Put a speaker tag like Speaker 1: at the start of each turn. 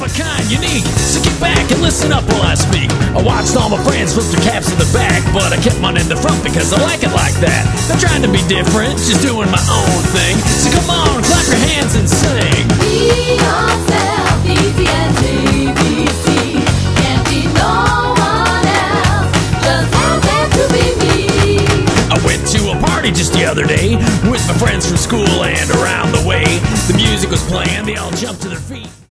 Speaker 1: a kind, unique. So get back and listen up while I speak. I watched all my friends flip their caps in the back, but I kept mine in the front because I like it like that. Not trying to be different, just doing my own thing. So come on, clap your hands and sing.
Speaker 2: Be yourself, easy and ABC. Can't be no one else, just have to be me.
Speaker 1: I went to a party just the other day with my friends from school and around the way. The music was playing, they all jumped to their feet.